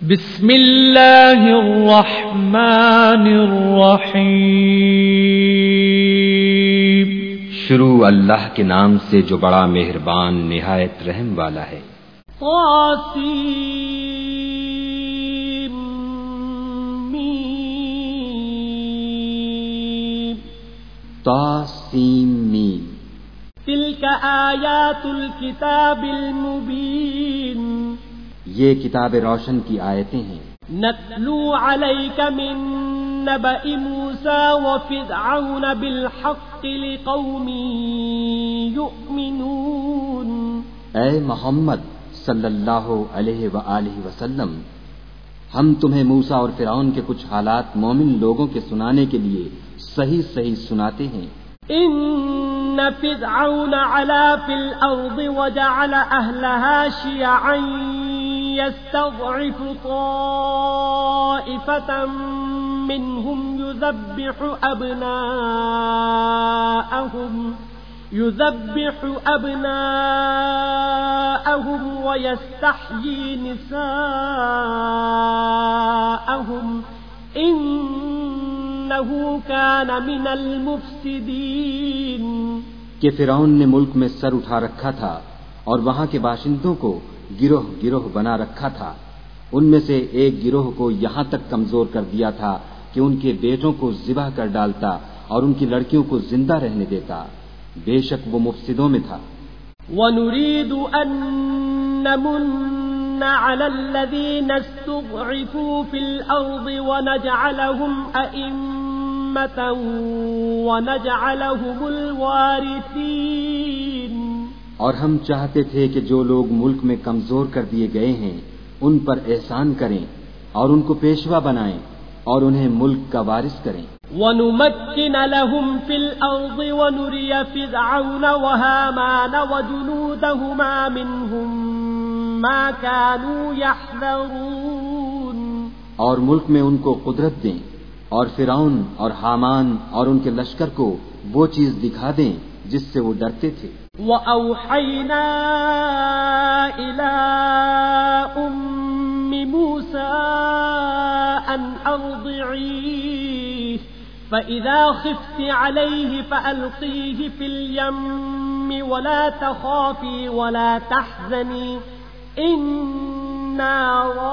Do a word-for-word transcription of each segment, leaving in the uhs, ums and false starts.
بسم اللہ الرحمن الرحیم۔ شروع اللہ کے نام سے جو بڑا مہربان نہایت رحم والا ہے۔ طاسیم میم۔ طاسیم میم۔ تلک آیات الکتاب المبین۔ یہ کتاب روشن کی آیتیں ہیں۔ نتلو علیک من نبأ موسیٰ وفرعون بالحق لقوم یؤمنون۔ اے محمد صلی اللہ علیہ وآلہ وسلم، ہم تمہیں موسیٰ اور فرعون کے کچھ حالات مومن لوگوں کے سنانے کے لیے صحیح صحیح سناتے ہیں۔ ان فرعون علا فی الارض وجعل اہلہا شیعا يستضعف طائفة منهم يذبح أبناءهم يذبح أبناءهم ويستحيي نساءهم إنه كان من المفسدين۔ کہ فرعون نے ملک میں سر اٹھا رکھا تھا اور وہاں کے باشندوں کو گروہ گروہ بنا رکھا تھا، ان میں سے ایک گروہ کو یہاں تک کمزور کر دیا تھا کہ ان کے بیٹوں کو ذبح کر ڈالتا اور ان کی لڑکیوں کو زندہ رہنے دیتا، بے شک وہ مفسدوں میں تھا۔ وَنُرِيدُ أَن نَّمُنَّ عَلَى الَّذِينَ اسْتُضْعِفُوا فِي الْأَرْضِ وَنَجْعَلَهُمْ أَئِمَّةً وَنَجْعَلَهُمُ الْوَارِثِينَ۔ اور ہم چاہتے تھے کہ جو لوگ ملک میں کمزور کر دیے گئے ہیں ان پر احسان کریں اور ان کو پیشوا بنائیں اور انہیں ملک کا وارث کریں۔ وَنُمَكِّنَ لَهُمْ فِي الْأَرْضِ وَنُرِيَ فِرْعَوْنَ وَهَامَانَ وَجُنُودَهُمَا مِنْهُمْ مَا كَانُوا يَحْذَرُونَ۔ اور ملک میں ان کو قدرت دیں اور فرعون اور حامان اور ان کے لشکر کو وہ چیز دکھا دیں جس سے وہ ڈرتے تھے۔ وَأَوْحَيْنَا إِلَىٰ أُمِّ مُوسَىٰ أَنْ أَرْضِعِيهِ فَإِذَا خِفْتِ عَلَيْهِ فَأَلْقِيهِ فِي الْيَمِّ وَلَا تَخَافِي وَلَا تَحْزَنِي إِنَّا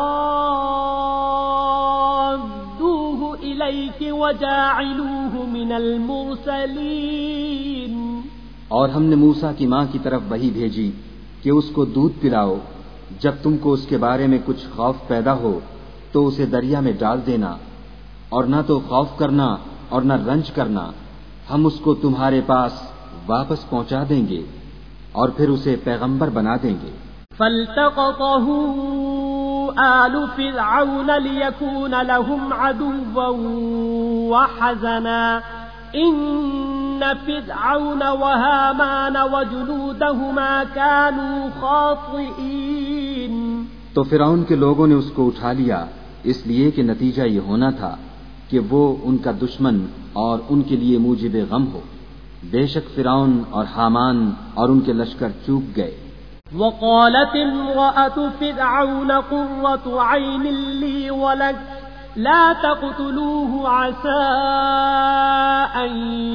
رَادُّوهُ إِلَيْكِ وَجَاعِلُوهُ مِنَ الْمُرْسَلِينَ۔ اور ہم نے موسیٰ کی ماں کی طرف وحی بھیجی کہ اس کو دودھ پلاؤ، جب تم کو اس کے بارے میں کچھ خوف پیدا ہو تو اسے دریا میں ڈال دینا، اور نہ تو خوف کرنا اور نہ رنج کرنا، ہم اس کو تمہارے پاس واپس پہنچا دیں گے اور پھر اسے پیغمبر بنا دیں گے۔ فَالْتَقَطَهُ آلُ فِرْعَوْنَ لِيَكُونَ لَهُمْ عَدُوًّا وَحَزَنًا إِنَّ فرعون وهامان وجنودهما كانوا خاطئين۔ تو فرعون کے لوگوں نے اس کو اٹھا لیا، اس لیے کہ نتیجہ یہ ہونا تھا کہ وہ ان کا دشمن اور ان کے لیے موجب غم ہو۔ بے شک فرعون اور حامان اور ان کے لشکر چوک گئے۔ وقالت امرأة فرعون قرة عين لي ولك لا تقتلوه عسى أن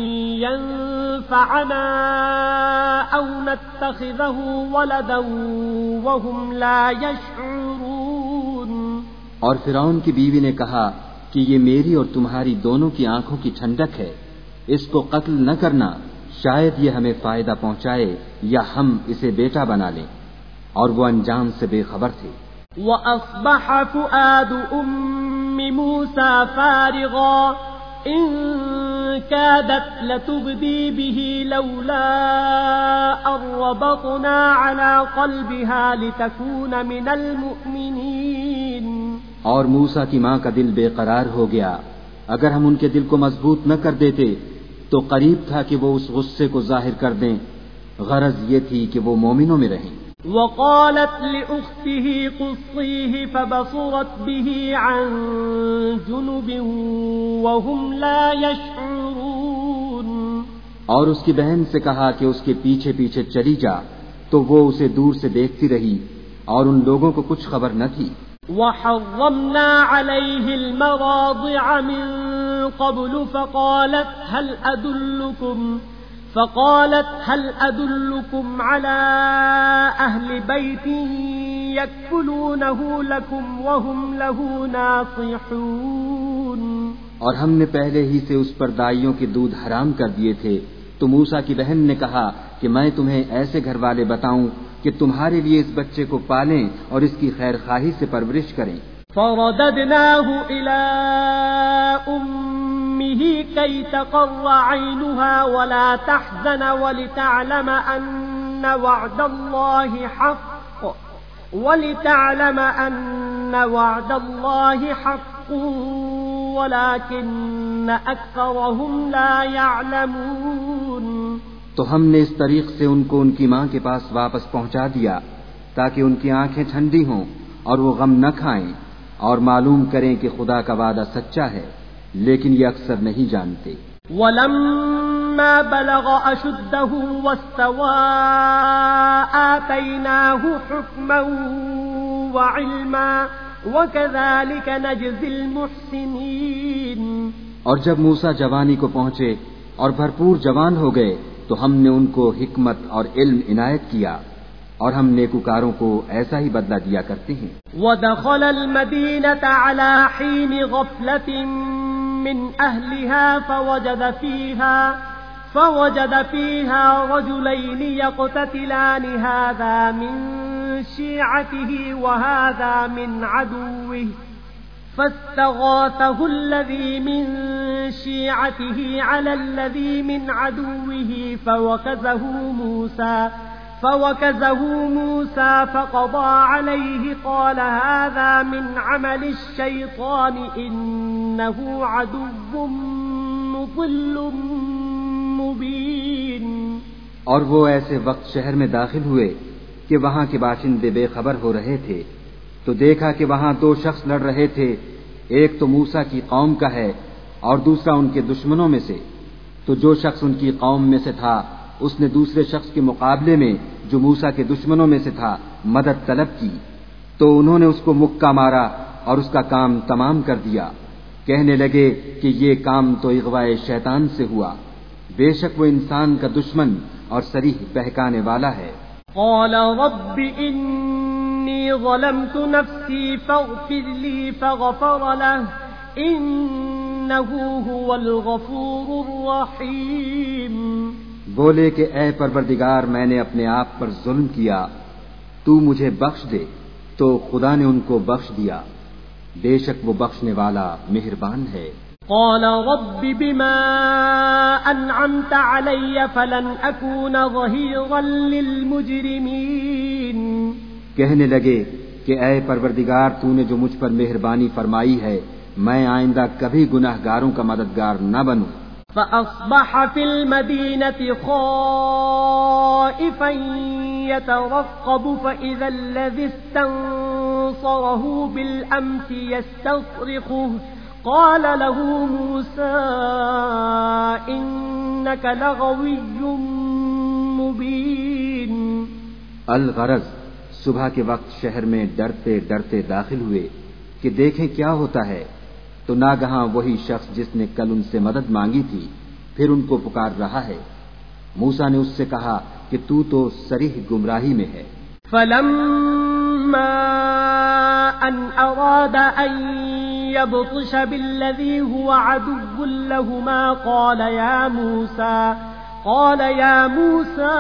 ينفعنا أو نتخذه ولدا وهم لا يشعرون۔ اور فرعون کی بیوی نے کہا کہ یہ میری اور تمہاری دونوں کی آنکھوں کی ٹھنڈک ہے، اس کو قتل نہ کرنا، شاید یہ ہمیں فائدہ پہنچائے یا ہم اسے بیٹا بنا لیں، اور وہ انجام سے بے خبر تھے۔ وَأَصْبَحَ فُؤَادُ أُمِّ موسیٰ فارغا إن كادت لتبدي به لولا أن ربطنا على قلبها لتكون من المؤمنين۔ اور موسیٰ کی ماں کا دل بے قرار ہو گیا، اگر ہم ان کے دل کو مضبوط نہ کر دیتے تو قریب تھا کہ وہ اس غصے کو ظاہر کر دیں، غرض یہ تھی کہ وہ مومنوں میں رہیں۔ وقالت لأخته قصيه فبصرت به عن جنب وهم لا يشعرون۔ اور اس کی بہن سے کہا کہ اس کے پیچھے پیچھے چلی جا، تو وہ اسے دور سے دیکھتی رہی اور ان لوگوں کو کچھ خبر نہ تھی۔ وحرمنا عليه المراضع من قبل فقالت هل أدلكم فقالت هل أدلكم على أهل بيت يكفلونه لكم وهم له ناصحون. اور ہم نے پہلے ہی سے اس پر دائیوں کے دودھ حرام کر دیے تھے تو موسیٰ کی بہن نے کہا کہ میں تمہیں ایسے گھر والے بتاؤں کہ تمہارے لیے اس بچے کو پالیں اور اس کی خیر خواہی سے پرورش کریں. فرددناه إلى أمه كي تقر عينها ولا تحزن ولتعلم أن وعد الله حق ولتعلم أن وعد الله حق ولكن أكثرهم لا يعلمون. تو ہم نے اس طریق سے ان کو ان کی ماں کے پاس واپس پہنچا دیا تاکہ ان کی آنکھیں ٹھنڈی ہوں اور وہ غم نہ کھائیں اور معلوم کریں کہ خدا کا وعدہ سچا ہے، لیکن یہ اکثر نہیں جانتے. وَلَمَّا بَلَغَ أَشُدَّهُ وَاسْتَوَى آتَيْنَاهُ حُكْمًا وَعِلْمًا وَكَذَلِكَ نَجْزِي الْمُحْسِنِينَ. اور جب موسیٰ جوانی کو پہنچے اور بھرپور جوان ہو گئے تو ہم نے ان کو حکمت اور علم عنایت کیا اور ہم نیکوکاروں کو ایسا ہی بدلہ دیا کرتے ہیں. وَدَخَلَ الْمَدِينَةَ عَلَى حِينِ غَفْلَةٍ مِّنْ أَهْلِهَا فَوَجَدَ فِيهَا فَوَجَدَ فِيهَا رَجُلَيْنِ يَقْتَتِلَانِ هَذَا مِنْ شِيعَتِهِ وَهَذَا مِنْ عَدُوِّهِ فاستغاثه الذي من شيعته على الذي من عدوه فوكزه موسى فوكزه موسى فقضى عليه قال هذا من عمل الشيطان إنه عدو مضل مبين. اور وہ ایسے وقت شہر میں داخل ہوئے کہ وہاں کے باشندے بے خبر ہو رہے تھے تو دیکھا کہ وہاں دو شخص لڑ رہے تھے، ایک تو موسیٰ کی قوم کا ہے اور دوسرا ان کے دشمنوں میں سے. تو جو شخص ان کی قوم میں سے تھا اس نے دوسرے شخص کے مقابلے میں جو موسیٰ کے دشمنوں میں سے تھا مدد طلب کی تو انہوں نے اس کو مکہ مارا اور اس کا کام تمام کر دیا. کہنے لگے کہ یہ کام تو اغوائے شیطان سے ہوا، بے شک وہ انسان کا دشمن اور صریح بہکانے والا ہے. قال رب إني ظلمت نفسي فاغفر لي فغفر له إنه هو الغفور الرحيم. بولے کہ اے پروردگار میں نے اپنے آپ پر ظلم کیا، تو مجھے بخش دے، تو خدا نے ان کو بخش دیا، بے شک وہ بخشنے والا مہربان ہے. قال رب بما أنعمت علي فلن أكون ظهيرا للمجرمين. کہنے لگے کہ اے پروردگار تو نے جو مجھ پر مہربانی فرمائی ہے میں آئندہ کبھی گناہ گاروں کا مددگار نہ بنوں. فأصبح في المدينة خائفا يترقب فإذا الذي استنصره بالأمس يستصرخه قال له موسى إنك لغوي مبين. الغرض صبح کے وقت شہر میں ڈرتے ڈرتے داخل ہوئے کہ دیکھیں کیا ہوتا ہے تو ناگہاں وہی شخص جس نے کل ان سے مدد مانگی تھی پھر ان کو پکار رہا ہے. موسیٰ نے اس سے کہا کہ تو تو صریح گمراہی میں ہے. فلما ان اراد ان يبطش بالذي هو عدو لهما قال يا موسى قال يا موسى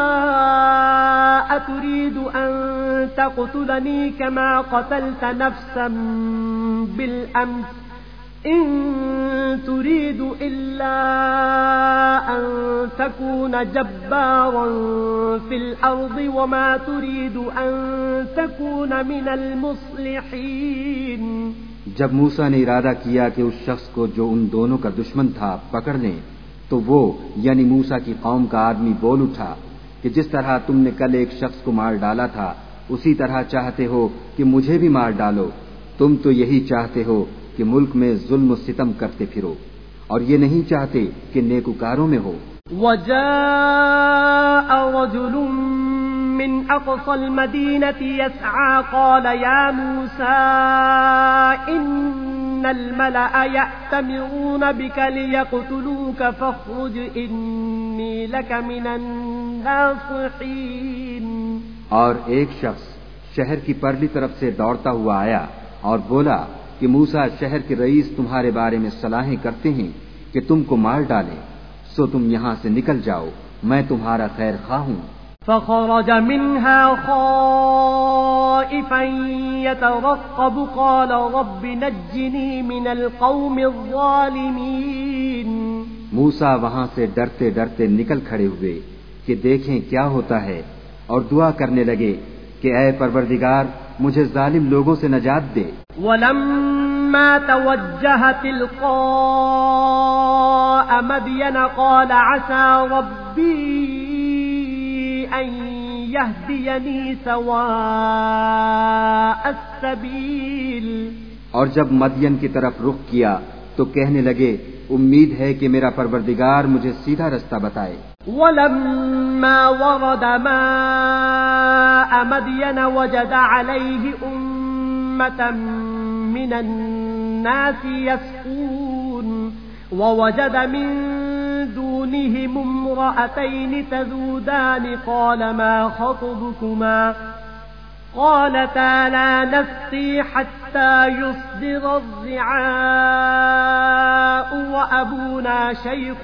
أتريد أن تقتلني كما قتلت نفسا بالأمس إن تريد إلا أن تكون جبارا في الأرض وما تريد أن تكون من المصلحين. جب موسیٰ نے ارادہ کیا کہ اس شخص کو جو ان دونوں کا دشمن تھا پکڑ لیں تو وہ یعنی موسیٰ کی قوم کا آدمی بول اٹھا کہ جس طرح تم نے کل ایک شخص کو مار ڈالا تھا اسی طرح چاہتے ہو کہ مجھے بھی مار ڈالو. تم تو یہی چاہتے ہو کہ ملک میں ظلم و ستم کرتے پھرو اور یہ نہیں چاہتے کہ نیکوکاروں میں ہو. وَجَاءَ رَجُلٌ من أقصى المدينة يسعى قال يا موسى إن الملأ يأتمرون بك ليقتلوك فاخرج إني لك من الناصحين. اور ایک شخص شہر کی پرلی طرف سے دوڑتا ہوا آیا اور بولا کہ موسیٰ شہر کے رئیس تمہارے بارے میں صلاحیں کرتے ہیں کہ تم کو مار ڈالیں، سو تم یہاں سے نکل جاؤ، میں تمہارا خیر خواہ ہوں. فخرج منها خائفا يترقب قال رب نجني من القوم الظالمين. موسیٰ وہاں سے ڈرتے ڈرتے نکل کھڑے ہوئے کہ دیکھیں کیا ہوتا ہے، اور دعا کرنے لگے کہ اے پروردگار مجھے ظالم لوگوں سے نجات دے. ولما توجه تلقاء مدين قال عسى ربي أن يهديني سواء السبيل. اور جب مدین کی طرف رخ کیا تو کہنے لگے امید ہے کہ میرا پروردگار مجھے سیدھا رستہ بتائے. ولما ورد ماء مدين وجد عليه أمة من الناس يسقون ووجد من دونهم امرأتين تذودان قال ما خطبكما قالتا لا نسقي حتى يصدر الرعاء وأبونا شيخ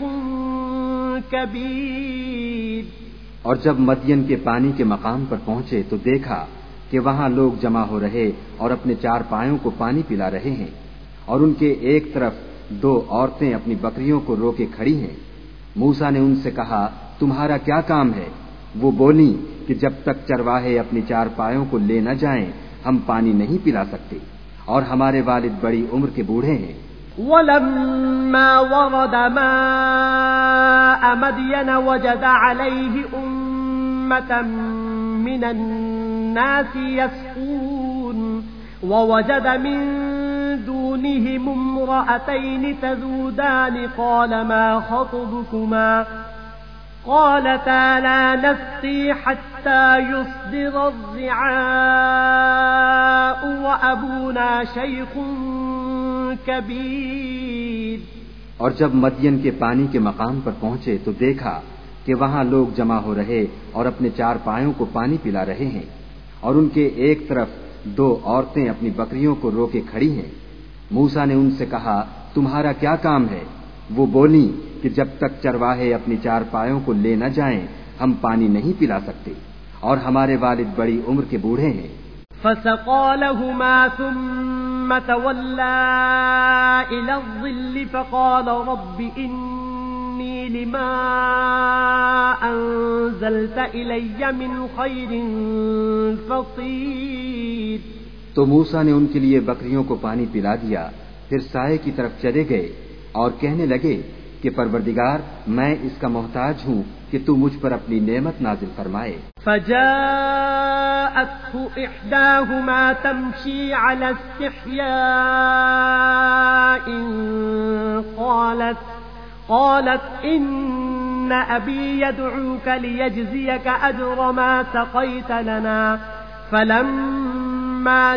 كبير. اور جب مدین کے پانی کے مقام پر پہنچے تو دیکھا کہ وہاں لوگ جمع ہو رہے اور اپنے چار پایوں کو پانی پلا رہے ہیں، اور ان کے ایک طرف دو عورتیں اپنی بکریوں کو روکے کھڑی ہیں. موسیٰ نے ان سے کہا تمہارا کیا کام ہے؟ وہ بولیں کہ جب تک چرواہے اپنی چار پایوں کو لے نہ جائیں ہم پانی نہیں پلا سکتے، اور ہمارے والد بڑی عمر کے بوڑھے ہیں. ولما ورد ماء مدين وجد عليه أمة من الناس يسقون ووجد من دونهم امرأتين تذودان قال ما خطبكما قالتا لا نسقي حتى يصدر الرعاء وأبونا شيخ كبير. اور جب مدین کے پانی کے مقام پر پہنچے تو دیکھا کہ وہاں لوگ جمع ہو رہے اور اپنے چار پایوں کو پانی پلا رہے ہیں، اور ان کے ایک طرف دو عورتیں اپنی بکریوں کو روکے کھڑی ہیں. موسیٰ نے ان سے کہا تمہارا کیا کام ہے؟ وہ بولیں کہ جب تک چرواہے اپنی چار پایوں کو لے نہ جائیں ہم پانی نہیں پلا سکتے، اور ہمارے والد بڑی عمر کے بوڑھے ہیں. فسقى لهما ثم تولى إلى الظل فقال رب إني لما أنزلت إلي من خير فقير. تو موسیٰ نے ان کے لیے بکریوں کو پانی پلا دیا، پھر سائے کی طرف چلے گئے اور کہنے لگے کہ پروردگار میں اس کا محتاج ہوں کہ تو مجھ پر اپنی نعمت نازل فرمائے. فجاءته إحداهما تمشي على استحياء قالت قالت إن أبي يدعوك ليجزيك أجر ما سقيت لنا. فلما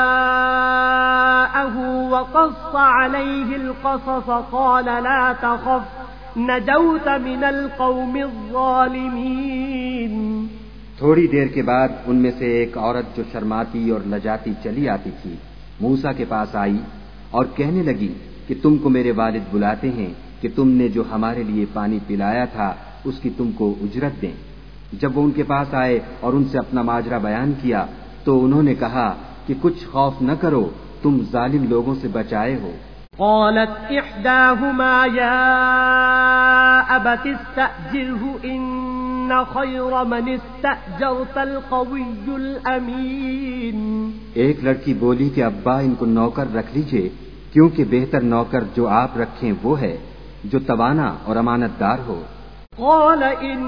جاءه وقص عليه القصص قال لا تخف نجوت من القوم الظالمين. تھوڑی دیر کے بعد ان میں سے ایک عورت جو شرماتی اور لجاتی چلی آتی تھی موسیٰ کے پاس آئی اور کہنے لگی کہ تم کو میرے والد بلاتے ہیں کہ تم نے جو ہمارے لیے پانی پلایا تھا اس کی تم کو اجرت دیں. جب وہ ان کے پاس آئے اور ان سے اپنا ماجرا بیان کیا تو انہوں نے کہا کہ کچھ خوف نہ کرو، تم ظالم لوگوں سے بچائے ہو. قالت إحداهما يا أبت استأجره إن خير من استأجرت القوي الأمين. ایک لڑکی بولی کہ ابا ان کو نوکر رکھ لیجئے، کیونکہ بہتر نوکر جو آپ رکھیں وہ ہے جو توانا اور امانت دار ہو. قال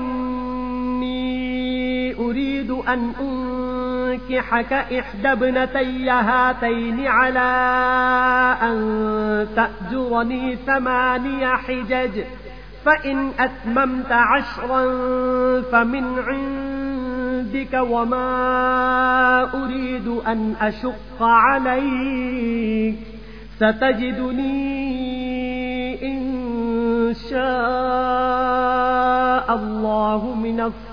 إني أريد أن أنكحك إحدى ابنتي هاتين على أن تأجرني ثماني حجج فإن أتممت عشرا فمن عندك عندك وما أريد أن أشق عليك ستجدني إن شاء الله من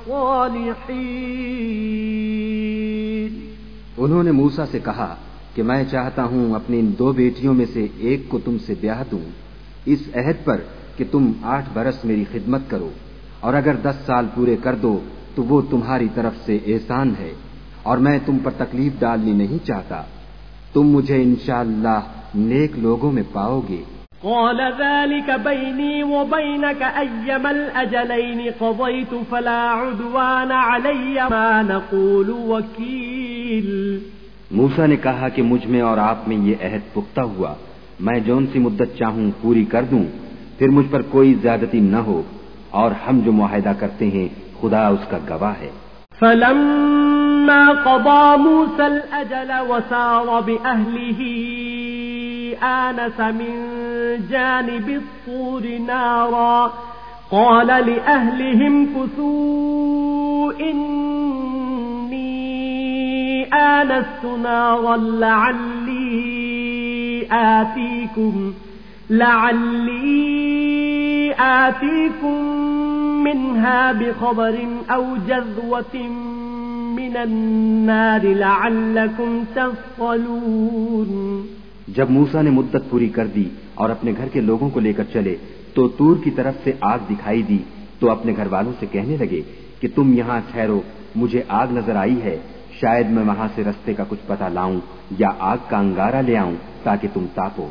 الصالحين. انہوں نے موسیٰ سے کہا کہ میں چاہتا ہوں اپنی ان دو بیٹیوں میں سے ایک کو تم سے بیاہ دوں اس عہد پر کہ تم آٹھ برس میری خدمت کرو، اور اگر دس سال پورے کر دو تو وہ تمہاری طرف سے احسان ہے، اور میں تم پر تکلیف ڈالنی نہیں چاہتا. تم مجھے انشاءاللہ نیک لوگوں میں پاؤ گے. قال ذلك بيني وبينك أيما الأجلين قضيت فلا عدوان علي ما نقول وكيل. موسیٰ نے کہا کہ مجھ میں اور آپ میں یہ عہد پختہ ہوا، میں جون سی مدت چاہوں پوری کر دوں، پھر مجھ پر کوئی زیادتی نہ ہو، اور ہم جو معاہدہ کرتے ہیں خدا اس کا گواہ ہے. فلما قضى موسى الأجل وسار بأهله آنس من جانب الطور نارا قال لأهلهم كثوا إني آنست نارا لعلي آتيكم لعلي آتيكم منها بخبر أو جذوة من النار لعلكم تصطلون. جب موسیٰ نے مدت پوری کر دی اور اپنے گھر کے لوگوں کو لے کر چلے تو طور کی طرف سے آگ دکھائی دی تو اپنے گھر والوں سے کہنے لگے کہ تم یہاں ٹھہرو، مجھے آگ نظر آئی ہے، شاید میں وہاں سے رستے کا کچھ پتہ لاؤں یا آگ کا انگارہ لے آؤں تاکہ تم تاپو.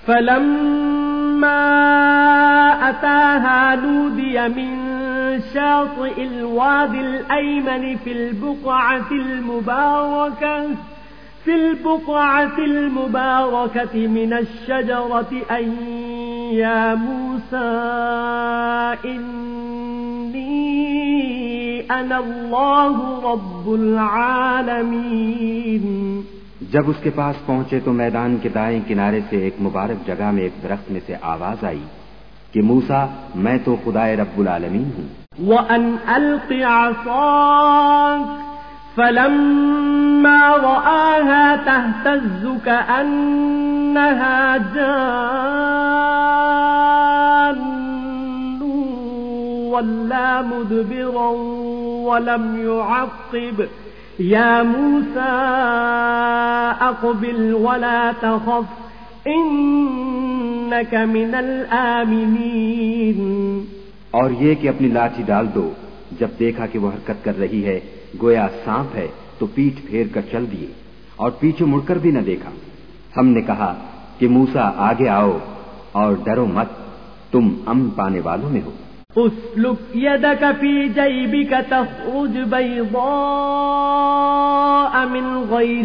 فلما أتاها نودي من شاطئ الوادي الأيمن في البقعة المباركة في البقعة المباركة من الشجرة أن يا موسى إني أنا الله رب العالمين. جب اس کے پاس پہنچے تو میدان کے دائیں کنارے سے ایک مبارک جگہ میں ایک درخت میں سے آواز آئی کہ موسیٰ میں تو خدائے رب العالمین ہوں. وأن ألق عصاك فلما رآها تهتز كأنها جان ولا مدبرا ولم يعقب يا موسى أقبل ولا تخف إنك من الآمنين. اور یہ کہ اپنی لاٹھی ڈال دو. جب دیکھا کہ وہ حرکت کر رہی ہے گویا سانپ ہے تو پیٹھ پھیر کر چل دیے اور پیچھے مڑ کر بھی نہ دیکھا. ہم نے کہا کہ موسیٰ آگے آؤ اور ڈرو مت، تم امن پانے والوں میں ہو. اسلک يدك في جيبك تخرج بيضاء من غير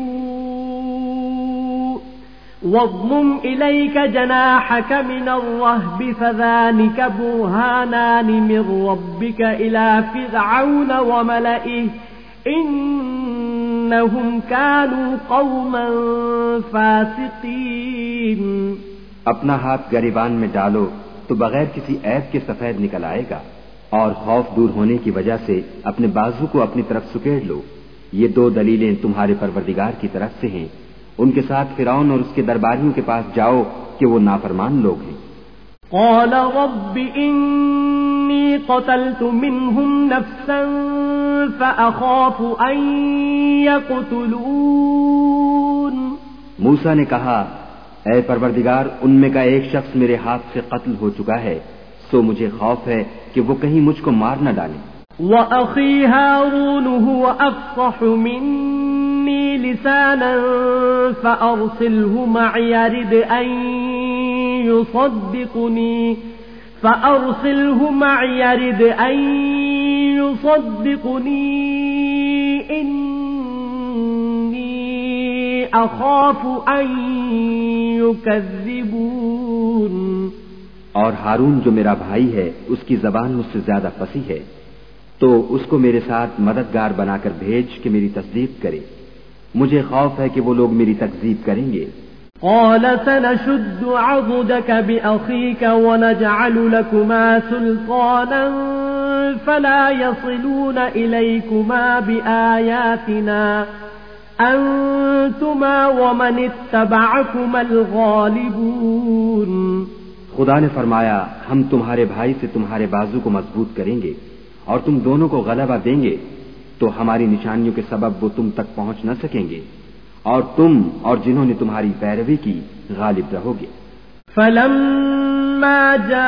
سوء واضمم إليك جناحك من الرهب فذلك برهانان من ربك إلى فرعون وملئه إنهم كانوا قوما فاسقين. اپنا ہاتھ گریبان میں ڈالو تو بغیر کسی عیب کے سفید نکل آئے گا، اور خوف دور ہونے کی وجہ سے اپنے بازو کو اپنی طرف سکیڑ لو. یہ دو دلیلیں تمہارے پروردگار کی طرف سے ہیں. ان کے ساتھ فرعون اور اس کے درباریوں کے پاس جاؤ کہ وہ نافرمان لوگ ہیں. قال رب إني قتلت منهم نفسا فأخاف أن يقتلون. موسیٰ نے کہا اے پروردگار ان میں کا ایک شخص میرے ہاتھ سے قتل ہو چکا ہے، سو مجھے خوف ہے کہ وہ کہیں مجھ کو مار نہ ڈالیں. وأخي هارون هو أفصح مني لسانا فأرسله معي يرد أن يصدقني فأرسله معي يرد أن يصدقني إني أخاف أن يكذبون. اور ہارون جو میرا بھائی ہے اس کی زبان مجھ سے زیادہ فصیح ہے، تو اس کو میرے ساتھ مددگار بنا کر بھیج کہ میری تصدیق کرے. مجھے خوف ہے کہ وہ لوگ میری تکذیب کریں گے. قال سنشد عضدك بأخيك ونجعل لكما سلطانا فلا يصلون إليكما بآياتنا أنتما ومن اتبعكما الغالبون. خدا نے فرمایا ہم تمہارے بھائی سے تمہارے بازو کو مضبوط کریں گے اور تم دونوں کو غلبہ دیں گے تو ہماری نشانیوں کے سبب وہ تم تک پہنچ نہ سکیں گے اور تم اور جنہوں نے تمہاری پیروی کی غالب رہو گے. فلما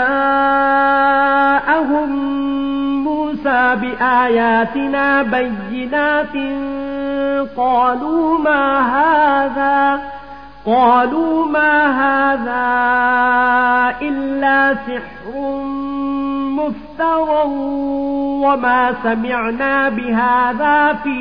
جاءهم موسى بآياتنا بينات قالوا ما هذا قالوا ما هذا إلا سحر مفترى وما سمعنا بهذا في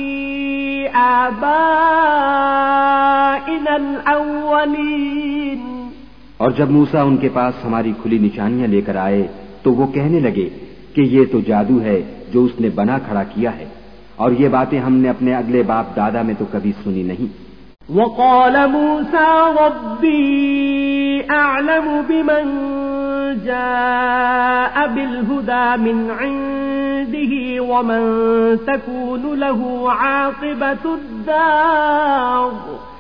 آبائنا الأولين. اور جب موسیٰ ان کے پاس ہماری کھلی نشانیاں لے کر آئے تو وہ کہنے لگے کہ یہ تو جادو ہے جو اس نے بنا کھڑا کیا ہے اور یہ باتیں ہم نے اپنے اگلے باپ دادا میں تو کبھی سنی نہیں. وقال موسى ربي أعلم بمن جاء بالهدى من عنده ومن تكون له عاقبة الدار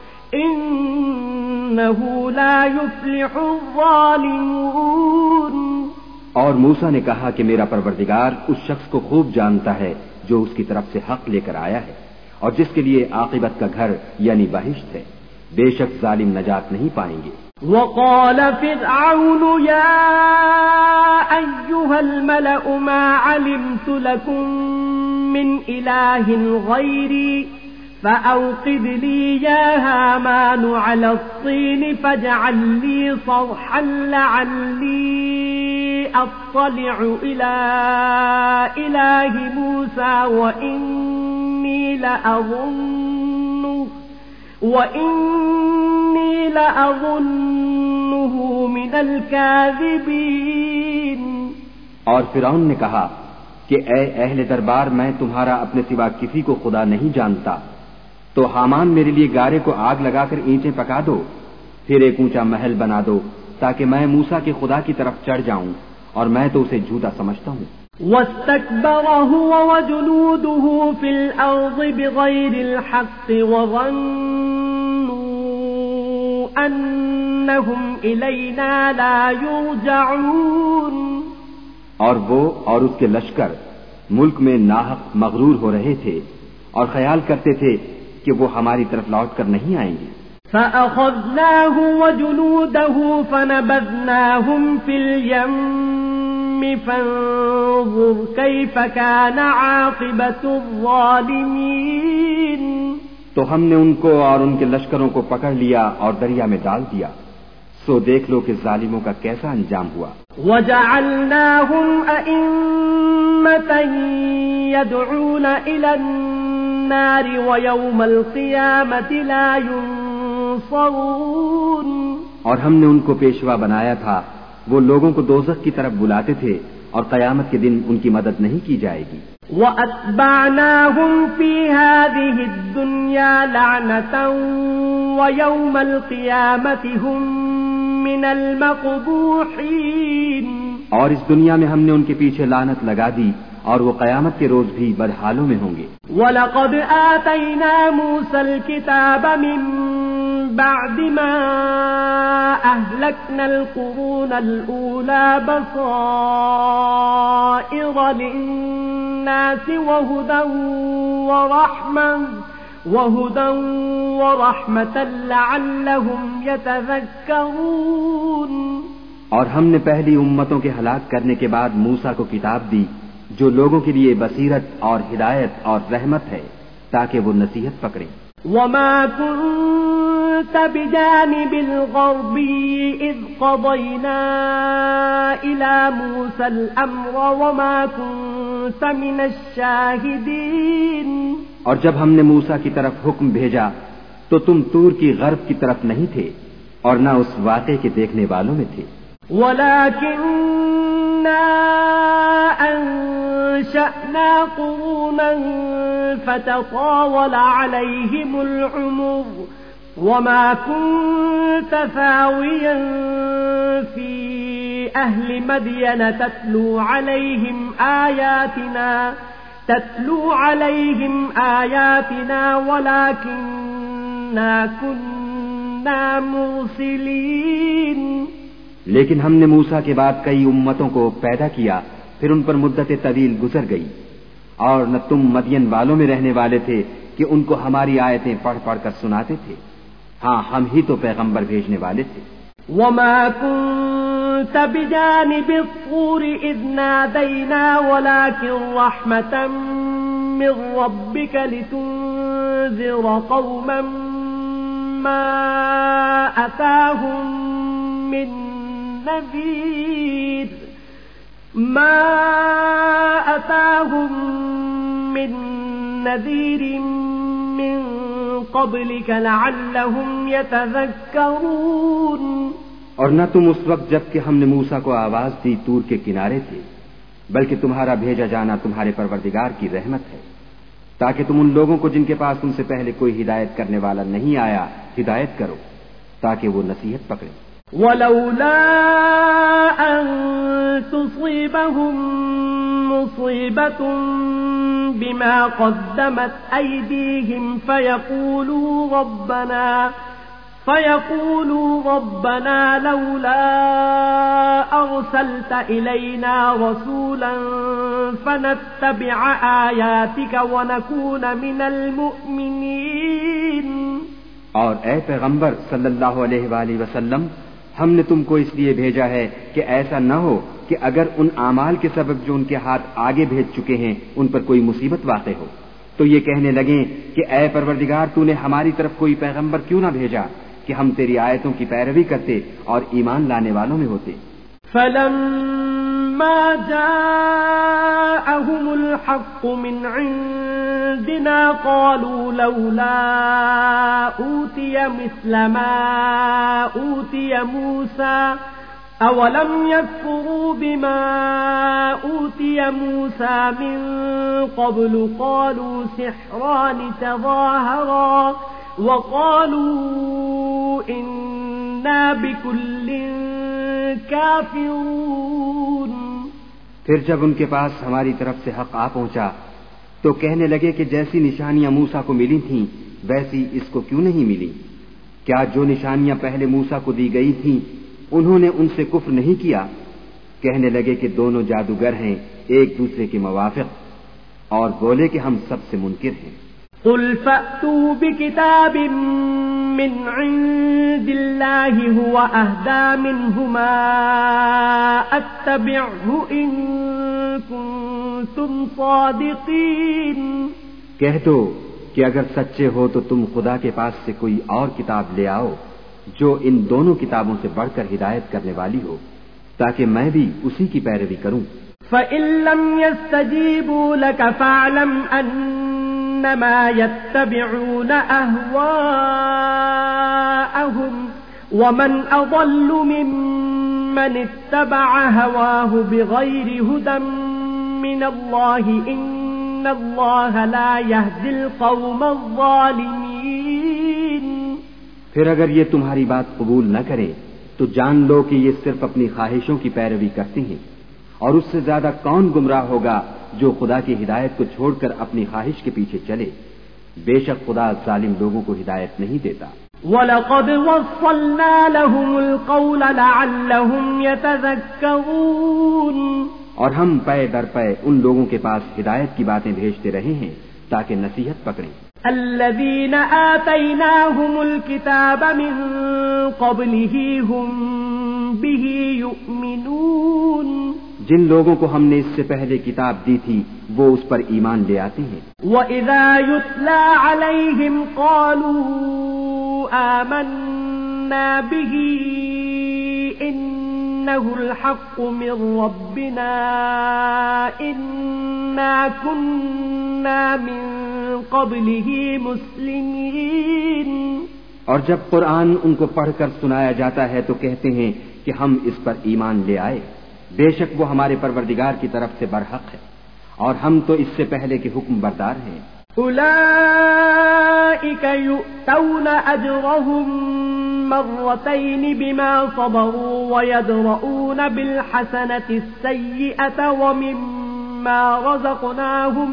إنه لا يفلح الظالمون. اور موسیٰ نے کہا کہ میرا پروردگار اس شخص کو خوب جانتا ہے جو اس کی طرف سے حق لے کر آیا ہے اور جس کے لیے عاقبت کا گھر یعنی بہشت ہے. بے شک ظالم نجات نہیں پائیں گے. وقال فرعون يا أيها الملأ ما علمت لكم من إله غيري فأوقد لي يا هامان على الطين فاجعل لي صرحا لعلي أطلع إلى إله موسى وإني لأظنه وإني لأظنه من الكاذبين. اور فرعون نے کہا کہ اے اہل دربار میں تمہارا اپنے سوا کسی کو خدا نہیں جانتا تو حامان میرے لیے گارے کو آگ لگا کر اینٹیں پکا دو پھر ایک اونچا محل بنا دو تاکہ میں موسیٰ کے خدا کی طرف چڑھ جاؤں اور میں تو اسے جھوٹا سمجھتا ہوں. واستكبر هو وجنوده في الأرض بغير الحق وظنوا أنهم إلينا لا يرجعون. اور وہ اور اس کے لشکر ملک میں ناحق مغرور ہو رہے تھے اور خیال کرتے تھے کہ وہ ہماری طرف لوٹ کر نہیں آئیں گے. فأخذناه وجنوده فنبذناهم في اليم فانظر كيف كان عاقبة الظالمين. تو ہم نے ان کو اور ان کے لشکروں کو پکڑ لیا اور دریا میں ڈال دیا سو دیکھ لو کہ ظالموں کا کیسا انجام ہوا. وجعلناهم أئمة يدعون إلى النار ويوم القيامة لا ينصرون. اور ہم نے ان کو پیشوا بنایا تھا وہ لوگوں کو دوزخ کی طرف بلاتے تھے اور قیامت کے دن ان کی مدد نہیں کی جائے گی. وَأَتْبَعْنَاهُمْ فِي هَذِهِ الدُّنْيَا لَعْنَةً وَيَوْمَ الْقِيَامَةِ هُمْ مِنَ الْمَقْبُوحِينَ. اور اس دنیا میں ہم نے ان کے پیچھے لعنت لگا دی اور وہ قیامت کے روز بھی بدحالوں میں ہوں گے. وَلَقَدْ آتَيْنَا مُوسَى الْكِتَابَ مِن بَعْدِ مَا أَهْلَكْنَا الْقُرُونَ الْأُولَى بَصَائِرَ لِلنَّاسِ وَهُدًى وَرَحْمَةً وَهُدًى وَرَحْمَةً لَعَلَّهُمْ يَتَذَكَّرُونَ. اور ہم نے پہلی امتوں کے ہلاک کرنے کے بعد موسیٰ کو کتاب دی جو لوگوں کے لیے بصیرت اور ہدایت اور رحمت ہے تاکہ وہ نصیحت پکڑیں. وَمَا كُنْتَ بِجَانِبِ الْغَرْبِيِّ إِذْ قَضَيْنَا إِلَى مُوسَى الْأَمْرَ وَمَا كُنْتَ مِنَ الشَّاهِدِينَ. اور جب ہم نے موسیٰ کی طرف حکم بھیجا تو تم طور کی غرب کی طرف نہیں تھے اور نہ اس واقعے کے دیکھنے والوں میں تھے. وَلَكِنَّا أَنشَأْنَا قُرُونًا فَتَطَاوَلَ عَلَيْهِمُ الْعُمُرُ وما كنت ثاويا في أهل مدين تتلو عليهم آياتنا تتلو عليهم آياتنا ولكننا كنا مرسلين. لیکن ہم نے موسیٰ کے بعد کئی امتوں کو پیدا کیا، پھر ان پر مدت طویل گزر گئی، اور نہ تم مدین والوں میں رہنے والے تھے کہ ان کو ہماری آیتیں پڑھ پڑھ کر سناتے تھے. ہاں، ہم ہی تو پیغمبر بھیجنے والے تھے. وما كنت بجانب الطور إذ نادينا ولكن رحمة من ربك لتنذر قوما ما أتاهم من نذير ما أتاهم من نذير من قبلك لعلهم يتذكرون. اور نہ تم اس وقت جب کہ ہم نے موسیٰ کو آواز دی طور کے کنارے تھے، بلکہ تمہارا بھیجا جانا تمہارے پروردگار کی رحمت ہے، تاکہ تم ان لوگوں کو جن کے پاس تم سے پہلے کوئی ہدایت کرنے والا نہیں آیا ہدایت کرو، تاکہ وہ نصیحت پکڑیں. ولولا أن تصيبهم مصيبة بما قدمت أيديهم فيقولوا ربنا فيقولوا ربنا لولا أرسلت إلينا رسولا فنتبع آياتك ونكون من المؤمنين. اور اے پیغمبر صلی اللہ علیہ وآلہ وسلم، ہم نے تم کو اس لیے بھیجا ہے کہ ایسا نہ ہو کہ اگر ان اعمال کے سبب جو ان کے ہاتھ آگے بھیج چکے ہیں ان پر کوئی مصیبت واقع ہو تو یہ کہنے لگیں کہ اے پروردگار تو نے ہماری طرف کوئی پیغمبر کیوں نہ بھیجا کہ ہم تیری آیتوں کی پیروی کرتے اور ایمان لانے والوں میں ہوتے. فلما جاءهم الحق من عندنا قالوا لولا أوتي مثل ما أوتي موسى أولم يكفروا بما أوتي موسى من قبل قالوا سحران تظاهرا وقالوا إنا بكل كافرون. پھر جب ان کے پاس ہماری طرف سے حق آ پہنچا تو کہنے لگے کہ جیسی نشانیاں موسیٰ کو ملی تھیں ویسی اس کو کیوں نہیں ملی؟ کیا جو نشانیاں پہلے موسیٰ کو دی گئی تھیں انہوں نے ان سے کفر نہیں کیا؟ کہنے لگے کہ دونوں جادوگر ہیں ایک دوسرے کے موافق، اور بولے کہ ہم سب سے منکر ہیں. قل فأتوا بكتاب من عند الله هو أهدى منهما أتبعه إن كنتم صادقين. کہہ دو کہ اگر سچے ہو تو تم خدا کے پاس سے کوئی اور کتاب لے آؤ جو ان دونوں کتابوں سے بڑھ کر ہدایت کرنے والی ہو، تاکہ میں بھی اسی کی پیروی کروں. فَإِن لَّمْ يَسْتَجِيبُوا لَكَ فَاعْلَمْ أَنَّمَا يَتَّبِعُونَ أَهْوَاءَهُمْ وَمَنْ أَضَلُّ مِمَّنِ اتَّبَعَ هَوَاهُ بِغَيْرِ هُدًى مِّنَ اللَّهِ إِنَّ اللَّهَ لَا يَهْدِي الْقَوْمَ الظَّالِمِينَ. پھر اگر یہ تمہاری بات قبول نہ کرے تو جان لو کہ یہ صرف اپنی خواہشوں کی پیروی کرتے ہیں، اور اس سے زیادہ کون گمراہ ہوگا جو خدا کی ہدایت کو چھوڑ کر اپنی خواہش کے پیچھے چلے. بے شک خدا ظالم لوگوں کو ہدایت نہیں دیتا. وَلَقَدْ وَصَّلْنَا لَهُمُ الْقَوْلَ لَعَلَّهُمْ يَتَذَكَّرُونَ. اور ہم پے در پے ان لوگوں کے پاس ہدایت کی باتیں بھیجتے رہے ہیں تاکہ نصیحت پکڑیں. الذين آتيناهم الكتاب من قبله هم به يؤمنون. جن لوگوں کو ہم نے اس سے پہلے کتاب دی تھی وہ اس پر ایمان لے آتے ہیں. وَإِذَا يُتْلَى عَلَيْهِمْ قَالُوا آمَنَّا بِهِ إِنَّهُ الْحَقُّ مِنْ رَبِّنَا إِنَّا كُنَّا مِنْ قَبْلِهِ مُسْلِمِينَ. اور جب قرآن ان کو پڑھ کر سنایا جاتا ہے تو کہتے ہیں کہ ہم اس پر ایمان لے آئے، بے شک وہ ہمارے پروردگار کی طرف سے برحق ہے، اور ہم تو اس سے پہلے کے حکم بردار ہیں. أولئك يؤتون أجرهم مرتين بما صبروا ويدرؤون بالحسنة السيئة ومما رزقناهم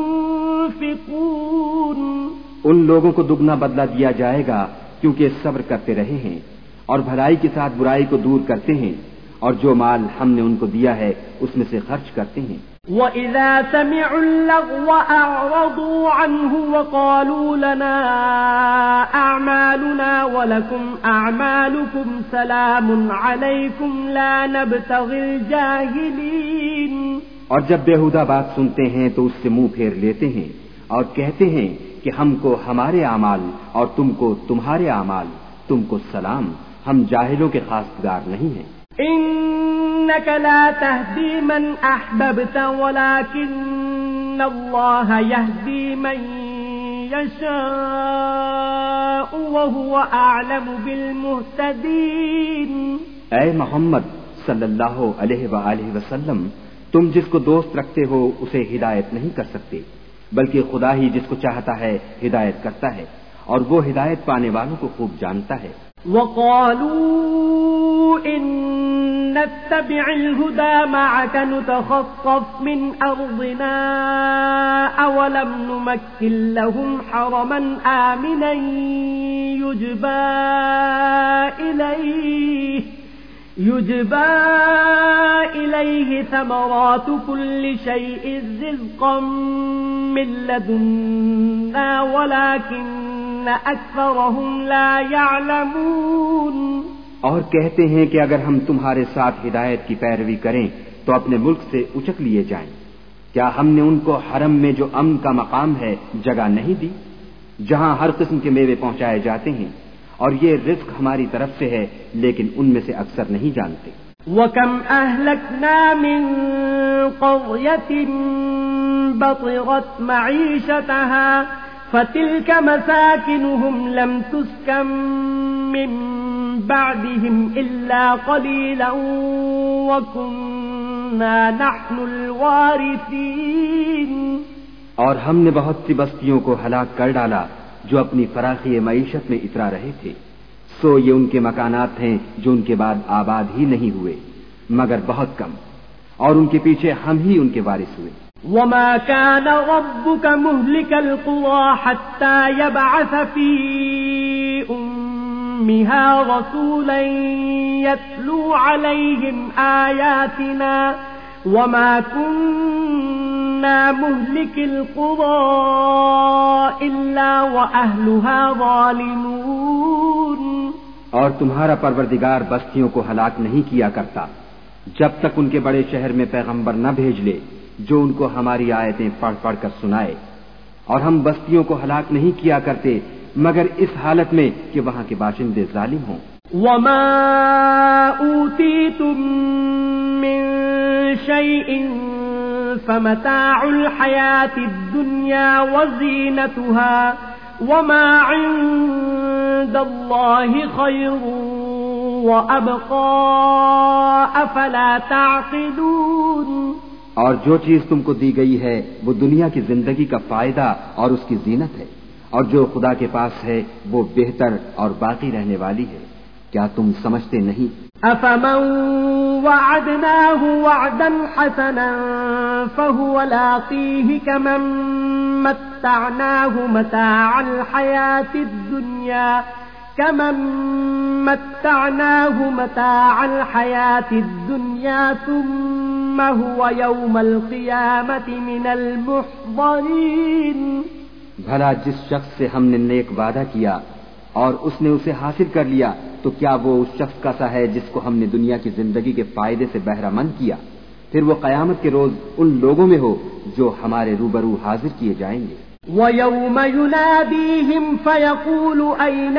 ينفقون. ان لوگوں کو دگنا بدلہ دیا جائے گا کیونکہ صبر کرتے رہے ہیں اور بھلائی کے ساتھ برائی کو دور کرتے ہیں اور جو مال ہم نے ان کو دیا ہے اس میں سے خرچ کرتے ہیں. وَإِذَا سَمِعُوا اللَّغْوَ أَعْرَضُوا عَنْهُ وَقَالُوا لَنَا أَعْمَالُنَا وَلَكُمْ أَعْمَالُكُمْ سَلَامٌ عَلَيْكُمْ لَا نَبْتَغِي الْجَاهِلِينَ. اور جب بیہودہ بات سنتے ہیں تو اس سے منہ پھیر لیتے ہیں اور کہتے ہیں کہ ہم کو ہمارے اعمال اور تم کو تمہارے اعمال، تم کو سلام، ہم جاہلوں کے خاصگار نہیں ہیں. إنك لا تهدي من أحببت ولكن الله يهدي من يشاء وهو أعلم بالمهتدين. اے محمد صلی اللہ علیہ وآلہ وسلم، تم جس کو دوست رکھتے ہو اسے ہدایت نہیں کر سکتے، بلکہ خدا ہی جس کو چاہتا ہے ہدایت کرتا ہے اور وہ ہدایت پانے والوں کو خوب جانتا ہے. وقالوا إن نتبع الهدى معك نتخطف من أرضنا أولم نمكن لهم حرما آمنا يجبى إليه يجبى إليه ثمرات كل شيء رزقا من لدنا ولكن أكثرهم لا يعلمون. اور کہتے ہیں کہ اگر ہم تمہارے ساتھ ہدایت کی پیروی کریں تو اپنے ملک سے اچک لیے جائیں. کیا ہم نے ان کو حرم میں جو امن کا مقام ہے جگہ نہیں دی، جہاں ہر قسم کے میوے پہنچائے جاتے ہیں، اور یہ رزق ہماری طرف سے ہے لیکن ان میں سے اکثر نہیں جانتے. وَكَمْ أَهْلَكْنَا مِنْ قَرْيَةٍ بَطِرَتْ مَعِيشَتَهَا فَتِلْكَ مَسَاكِنُهُمْ لَمْ تُسْكَنْ مِنْ بَعْدِهِمْ إِلَّا قَلِيلًا وَكُنَّا نَحْنُ الْوَارِثِينَ. اور ہم نے بہت سی بستیوں کو ہلاک کر ڈالا جو اپنی فراخی معیشت میں اترا رہے تھے، سو یہ ان کے مکانات ہیں جو ان کے بعد آباد ہی نہیں ہوئے مگر بہت کم، اور ان کے پیچھے ہم ہی ان کے وارث ہوئے. وَمَا كَانَ رَبُّكَ مُهْلِكَ الْقُرَى حَتَّى يَبْعَثَ فِي أُمِّهَا رَسُولًا يَتْلُو عَلَيْهِمْ آيَاتِنَا وَمَا كُنَّا مُهْلِكِ الْقُرَى إِلَّا وَأَهْلُهَا ظَالِمُونَ. اور تمہارا پروردگار بستیوں کو ہلاک نہیں کیا کرتا جب تک ان کے بڑے شہر میں پیغمبر نہ بھیج لے جو ان کو ہماری آیتیں پڑھ پڑھ کر سنائے، اور ہم بستیوں کو ہلاک نہیں کیا کرتے مگر اس حالت میں کہ وہاں کے باشندے ظالم ہوں. وَمَا أُوتِيتُم مِّن شَيْءٍ فَمَتَاعُ الْحَيَاةِ الدُّنْيَا وَزِينَتُهَا وَمَا عِندَ اللَّهِ خَيْرٌ وَأَبْقَىٰ أَفَلَا تَعْقِلُونَ. اور جو چیز تم کو دی گئی ہے وہ دنیا کی زندگی کا فائدہ اور اس کی زینت ہے، اور جو خدا کے پاس ہے وہ بہتر اور باقی رہنے والی ہے. کیا تم سمجھتے نہیں؟ أَفَمَن وَعَدْنَاهُ وَعْدًا حَسَنًا فَهُوَ لَاقِيهِ كَمَن مَّتَّعْنَاهُ مَتَاعَ الْحَيَاةِ الدُّنْيَا كَمَن مَّتَّعْنَاهُ مَتَاعَ الْحَيَاةِ الدُّنْيَا ثُمَّ هُوَ يَوْمَ الْقِيَامَةِ مِنَ الْمُحْضَرِينَ. بھلا جس شخص سے ہم نے نیک وعدہ کیا اور اس نے اسے حاصل کر لیا تو کیا وہ اس شخص کا سا ہے جس کو ہم نے دنیا کی زندگی کے فائدے سے بہرہ مند کیا، پھر وہ قیامت کے روز ان لوگوں میں ہو جو ہمارے روبرو حاضر کیے جائیں گے. وَيَوْمَ يُنَادِيهِمْ فَيَقُولُ أَيْنَ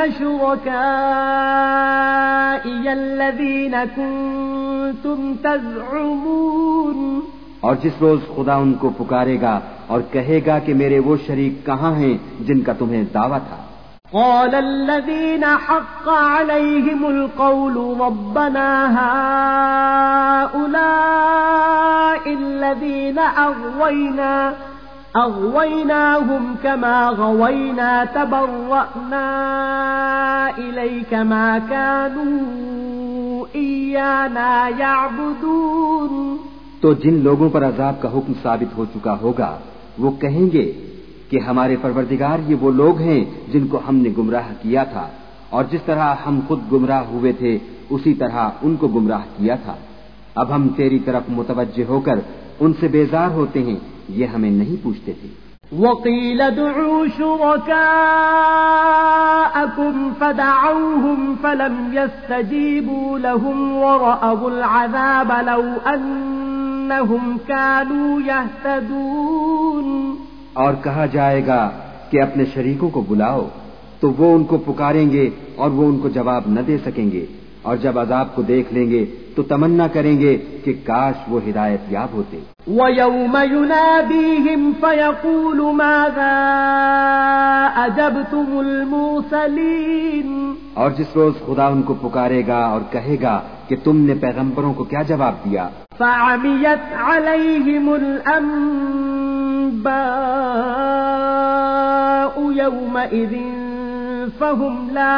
شُرَكَائِيَ الَّذِينَ كُنتُمْ تَزْعُمُونَ. اور جس روز خدا ان کو پکارے گا اور کہے گا کہ میرے وہ شریک کہاں ہیں جن کا تمہیں دعویٰ تھا. قال الذين حق عليهم القول ربنا هؤلاء الذين أغوينا أغويناهم كما غوينا تبرأنا إليك ما كانوا إيانا يعبدون. تو جن لوگوں پر عذاب کا حکم ثابت ہو چکا ہوگا وہ کہیں گے کہ ہمارے پروردگار یہ وہ لوگ ہیں جن کو ہم نے گمراہ کیا تھا، اور جس طرح ہم خود گمراہ ہوئے تھے اسی طرح ان کو گمراہ کیا تھا. اب ہم تیری طرف متوجہ ہو کر ان سے بیزار ہوتے ہیں، یہ ہمیں نہیں پوچھتے تھے. وَقِيلَ ادْعُوا شُرَكَاءَكُمْ فَدَعَوْهُمْ فَلَمْ يَسْتَجِيبُوا لَهُمْ وَرَأَوُا الْعَذَابَ لَوْ أَنَّهُمْ كَانُوا يَهْتَدُونَ. اور کہا جائے گا کہ اپنے شریکوں کو بلاؤ، تو وہ ان کو پکاریں گے اور وہ ان کو جواب نہ دے سکیں گے، اور جب عذاب کو دیکھ لیں گے تو تمنا کریں گے کہ کاش وہ ہدایت یاب ہوتے. وَيَوْمَ يُنَادِيهِمْ فَيَقُولُ مَاذَا أَجَبْتُمُ الْمُرْسَلِينَ. اور جس روز خدا ان کو پکارے گا اور کہے گا کہ تم نے پیغمبروں کو کیا جواب دیا. فَعَمِيَتْ عَلَيْهِمُ الْأَنبَاءُ يَوْمَئِذٍ فَهُمْ لَا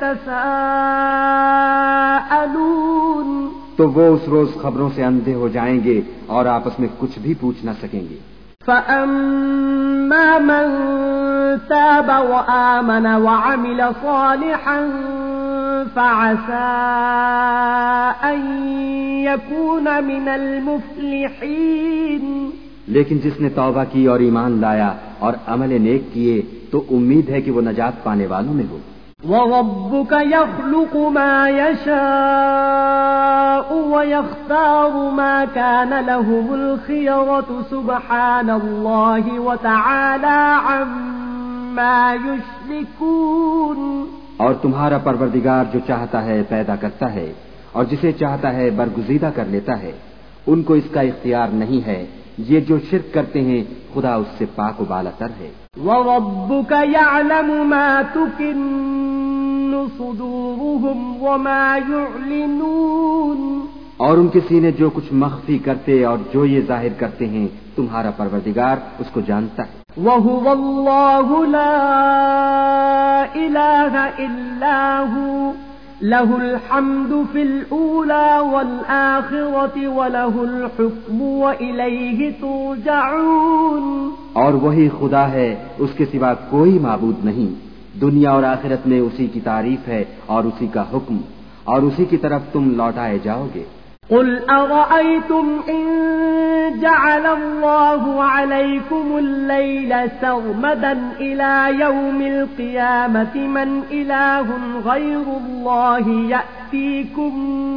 يَتَسَاءَلُونَ. تو وہ اس روز خبروں سے اندھے ہو جائیں گے اور آپس میں کچھ بھی پوچھ نہ سکیں گے. فَأَمَّا مَن تَابَ وَآمَنَ وَعَمِلَ صَالِحًا فَعَسَىٰ أَن يَكُونَ مِنَ الْمُفْلِحِينَ. لیکن جس نے توبہ کی اور ایمان لایا اور عمل نیک کیے تو امید ہے کہ وہ نجات پانے والوں میں ہو. وَرَبُّكَ يَخْلُقُ مَا يَشَاءُ وَيَخْتَارُ مَا كَانَ لَهُمُ الْخِيَرَةُ سُبْحَانَ اللَّهِ وَتَعَالَى عَمَّا يُشْرِكُونَ. اور تمہارا پروردگار جو چاہتا ہے پیدا کرتا ہے اور جسے چاہتا ہے برگزیدہ کر لیتا ہے. ان کو اس کا اختیار نہیں ہے. یہ جو شرک کرتے ہیں خدا اس سے پاک و بالا تر ہے. وَرَبُّكَ يَعْلَمُ مَا تُكِنُّ صُدُورُهُمْ وَمَا يُعْلِنُونَ. اور ان کے سینے جو کچھ مخفی کرتے اور جو یہ ظاہر کرتے ہیں تمہارا پروردگار اس کو جانتا ہے. وَهُوَ اللَّهُ لَا إِلَٰهَ إِلَّا هُوَ لَهُ الْحَمْدُ فِي الْأُولَى وَالْآخِرَةِ وَلَهُ الْحُكْمُ وَإِلَيْهِ تُرْجَعُونَ. اور وہی خدا ہے، اس کے سوا کوئی معبود نہیں. دنیا اور آخرت میں اسی کی تعریف ہے اور اسی کا حکم، اور اسی کی طرف تم لوٹائے جاؤ گے. قُلْ أَرَأَيْتُمْ إِن جَعَلَ اللَّهُ عَلَيْكُمُ اللَّيْلَ سَرْمَدًا إِلَى يَوْمِ الْقِيَامَةِ مَنْ إِلَٰهٌ غَيْرُ اللَّهِ يَأْتِيكُمْ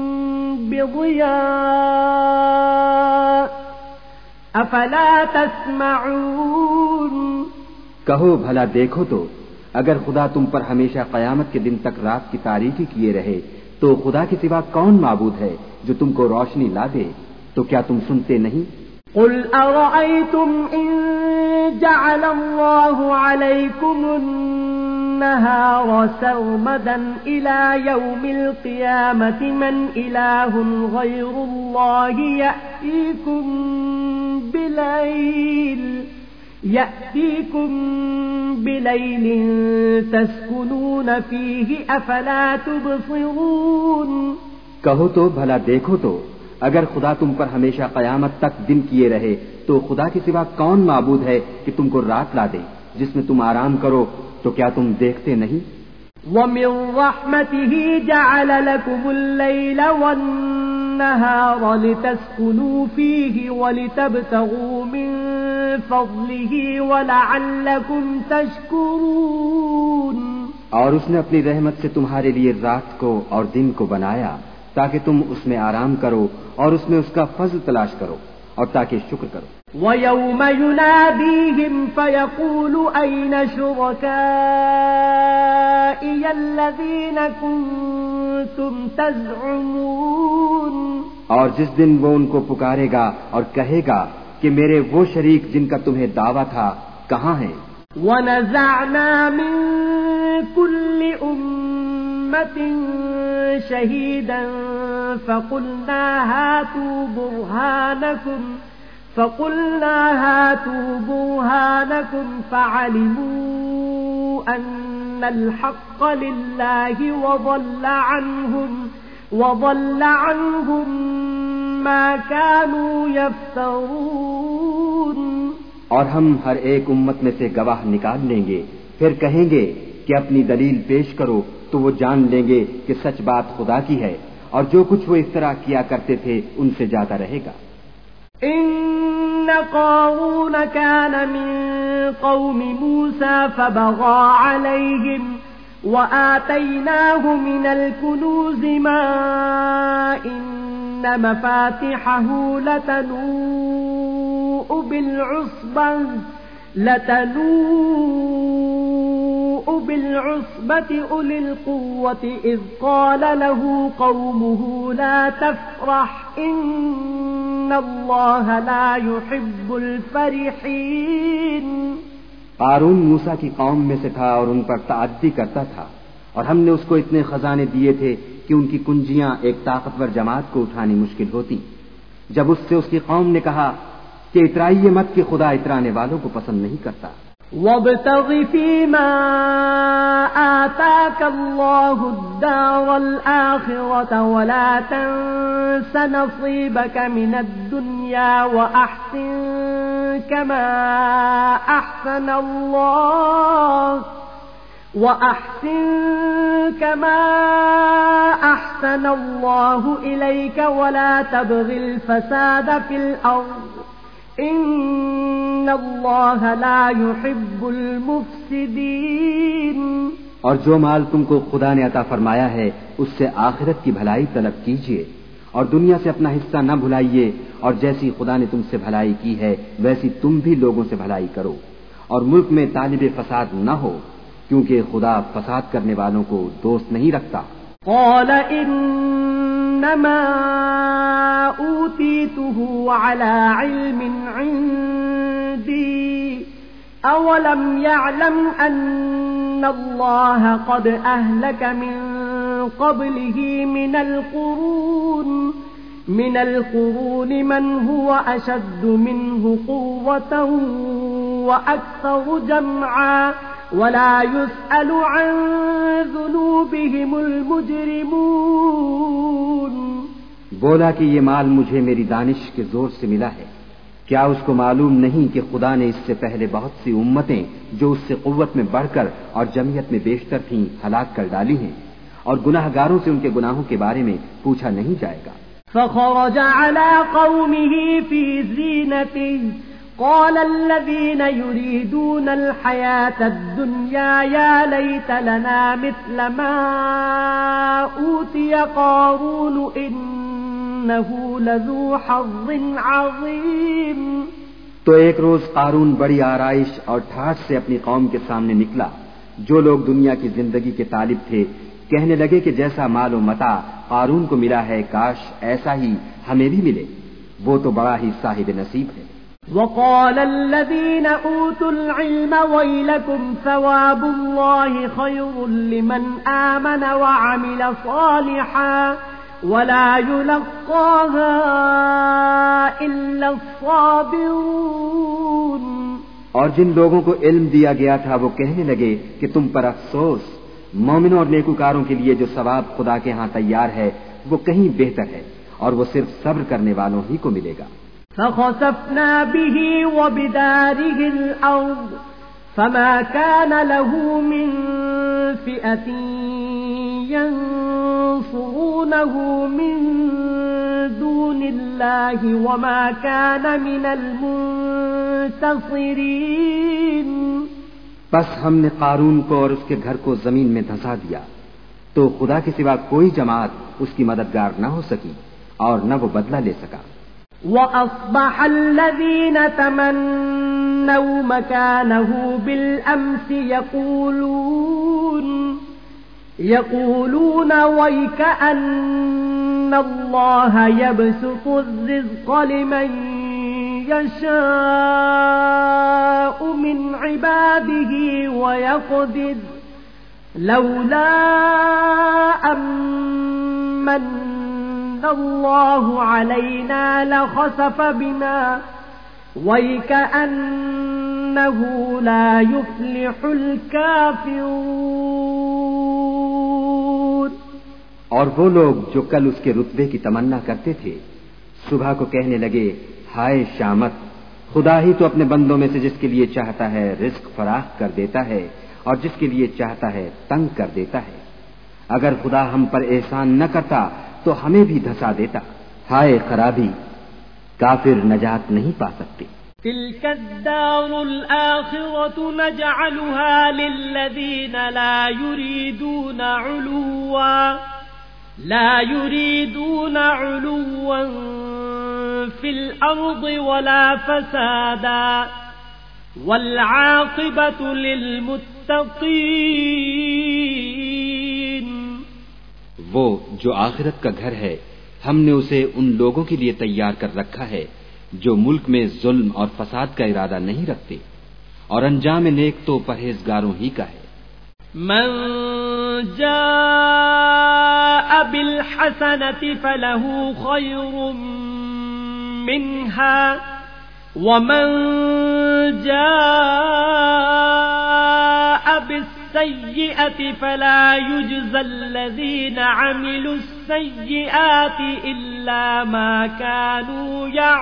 بِضِيَاءٍ أَفَلَا تَسْمَعُونَ. کہو بھلا دیکھو تو اگر خدا تم پر ہمیشہ قیامت کے دن تک رات کی تاریکی کیے رہے تو خدا کے سوا کون معبود ہے جو تم کو روشنی لا دے؟ تو کیا تم سنتے نہیں؟ قُلْ أَرَأَيْتُمْ إِن جَعَلَ اللَّهُ عَلَيْكُمُ النَّهَارَ سَرْمَدًا إِلَى يَوْمِ الْقِيَامَةِ مَنْ إِلَٰهٌ غَيْرُ اللَّهِ يَأْتِيكُمْ بِلَيْلٍ يَأْتِيكُمْ بِلَيْلٍ تَسْكُنُونَ فِيهِ أَفَلَا تُبْصِرُونَ. کہو تو بھلا دیکھو تو اگر خدا تم پر ہمیشہ قیامت تک دن کیے رہے تو خدا کے سوا کون معبود ہے کہ تم کو رات لا دے جس میں تم آرام کرو؟ تو کیا تم دیکھتے نہیں؟ وَمِن رَحْمَتِهِ جَعَلَ لَكُمُ اللَّيْلَ وَالنَّهَارَ لِتَسْكُنُوا فِيهِ وَلِتَبْتَغُوا مِن فَضْلِهِ وَلَعَلَّكُمْ تَشْكُرُونَ. اور اس نے اپنی رحمت سے تمہارے لیے رات کو اور دن کو بنایا تاکہ تم اس میں آرام کرو اور اس میں اس کا فضل تلاش کرو اور تاکہ شکر کرو. وَيَوْمَ يُنَادِيهِمْ فَيَقُولُ أَيْنَ شُرَكَائِيَ الَّذِينَ كُنتُمْ تَزْعُمُونَ. اور جس دن وہ ان کو پکارے گا اور کہے گا کہ میرے وہ شریک جن کا تمہیں دعویٰ تھا کہاں ہیں؟ وَنَزَعْنَا مِن كُلِّ أُمَّةٍ شَهِيدًا فَقُلْنَا هَاتُوا بُرْهَانَكُمْ فقلنا هاتوا برهانكم فعلموا أن الحق لله وضل عنهم وضل عنهم ما كانوا يفترون. اور ہم ہر ایک امت میں سے گواہ نکال لیں گے، پھر کہیں گے کہ اپنی دلیل پیش کرو، تو وہ جان لیں گے کہ سچ بات خدا کی ہے، اور جو کچھ وہ اس طرح کیا کرتے تھے ان سے جاتا رہے گا. إن قارون كان من قوم موسى فبغى عليهم وآتيناه من الكنوز ما إن مفاتحه لتنوء بالعصبة لتنوء بالعصبة أولي القوة إذ قال له قومه لا تفرح إن الله لا يحب الفرحين. قارون موسیٰ کی قوم میں سے تھا اور ان پر تعدی کرتا تھا، اور ہم نے اس کو اتنے خزانے دیے تھے کہ ان کی کنجیاں ایک طاقتور جماعت کو اٹھانی مشکل ہوتی. جب اس سے اس کی قوم نے کہا کہ اترائیے مت کہ خدا اترانے والوں کو پسند نہیں کرتا. وابتغ فيما آتاك الله الدار الآخرة ولا تنس نصيبك من الدنيا وأحسن كما أحسن الله وأحسن كما أحسن الله إليك ولا تبغ الفساد في الأرض ان اللہ لا يحب المفسدین. اور جو مال تم کو خدا نے عطا فرمایا ہے اس سے آخرت کی بھلائی طلب کیجیے، اور دنیا سے اپنا حصہ نہ بھلائیے، اور جیسی خدا نے تم سے بھلائی کی ہے ویسی تم بھی لوگوں سے بھلائی کرو، اور ملک میں طالب فساد نہ ہو، کیونکہ خدا فساد کرنے والوں کو دوست نہیں رکھتا. قال انما اوتیته على علم عندي اولم يعلم ان الله قد اهلك من قبله من القرون من القرون من هو اشد منه قوة واكثر جمعا ولا يسأل عن ذنوبهم المجرمون. بولا کہ یہ مال مجھے میری دانش کے زور سے ملا ہے. کیا اس کو معلوم نہیں کہ خدا نے اس سے پہلے بہت سی امتیں جو اس سے قوت میں بڑھ کر اور جمعیت میں بیشتر تھیں ہلاک کر ڈالی ہیں، اور گناہ گاروں سے ان کے گناہوں کے بارے میں پوچھا نہیں جائے گا. فخرج على قومه في زينته قال الذين يريدون الحياة الدنيا يا ليت لنا مثل ما أوتي قارون إنه لذو حظ عظيم. تو ایک روز قارون بڑی آرائش اور ٹھاٹھ سے اپنی قوم کے سامنے نکلا. جو لوگ دنیا کی زندگی کے طالب تھے کہنے لگے کہ جیسا مال و متاع قارون کو ملا ہے کاش ایسا ہی ہمیں بھی ملے، وہ تو بڑا ہی صاحب نصیب ہے. وقال الذين أوتوا العلم ويلكم ثواب الله خير لمن آمن وعمل صالحا ولا يلقاها إلا الصابرون. اور جن لوگوں کو علم دیا گیا تھا وہ کہنے لگے کہ تم پر افسوس، مومنوں اور نیکوکاروں کے لیے جو ثواب خدا کے ہاں تیار ہے وہ کہیں بہتر ہے، اور وہ صرف صبر کرنے والوں ہی کو ملے گا. فخسفنا به وبداره الأرض فما كان له من فئة ينصرونه من دون الله وما كان من المنتصرين. بس ہم نے قارون کو اور اس کے گھر کو زمین میں دھسا دیا تو خدا کے سوا کوئی جماعت اس کی مددگار نہ ہو سکی اور نہ وہ بدلہ لے سکا. وَأَصْبَحَ الَّذِينَ تَمَنَّوْا مَكَانَهُ بِالْأَمْسِ يَقُولُونَ يَقُولُونَ وَيْكَأَنَّ اللَّهَ يَبْسُطُ الرِّزْقَ لِمَن يَشَاءُ مِنْ عِبَادِهِ وَيَقْدِرُ لَوْلَا أَمَّنَّ الله علينا لخسف بنا وَيْكَأَنَّهُ لَا يُفْلِحُ الْكَافِرُونَ۔ اور وہ لوگ جو کل اس کے رتبے کی تمنا کرتے تھے صبح کو کہنے لگے ہائے شامت، خدا ہی تو اپنے بندوں میں سے جس کے لیے چاہتا ہے رزق فراخ کر دیتا ہے اور جس کے لیے چاہتا ہے تنگ کر دیتا ہے۔ اگر خدا ہم پر احسان نہ کرتا تو ہمیں بھی دھسا دیتا۔ ہائے خرابی، کافر نجات نہیں پا سکتے۔ تلك الدار الآخرة نجعلها للذين لا يريدون علوا لا يريدون علوا في الأرض ولا فسادا والعاقبة للمتقين۔ وہ جو آخرت کا گھر ہے ہم نے اسے ان لوگوں کے لیے تیار کر رکھا ہے جو ملک میں ظلم اور فساد کا ارادہ نہیں رکھتے، اور انجام نیک تو پرہیزگاروں ہی کا ہے۔ من جاء بالحسنة فله خير منها ومن جاء بالسيئة فلا يجزى الذين عملوا السيئات إلا ما كانوا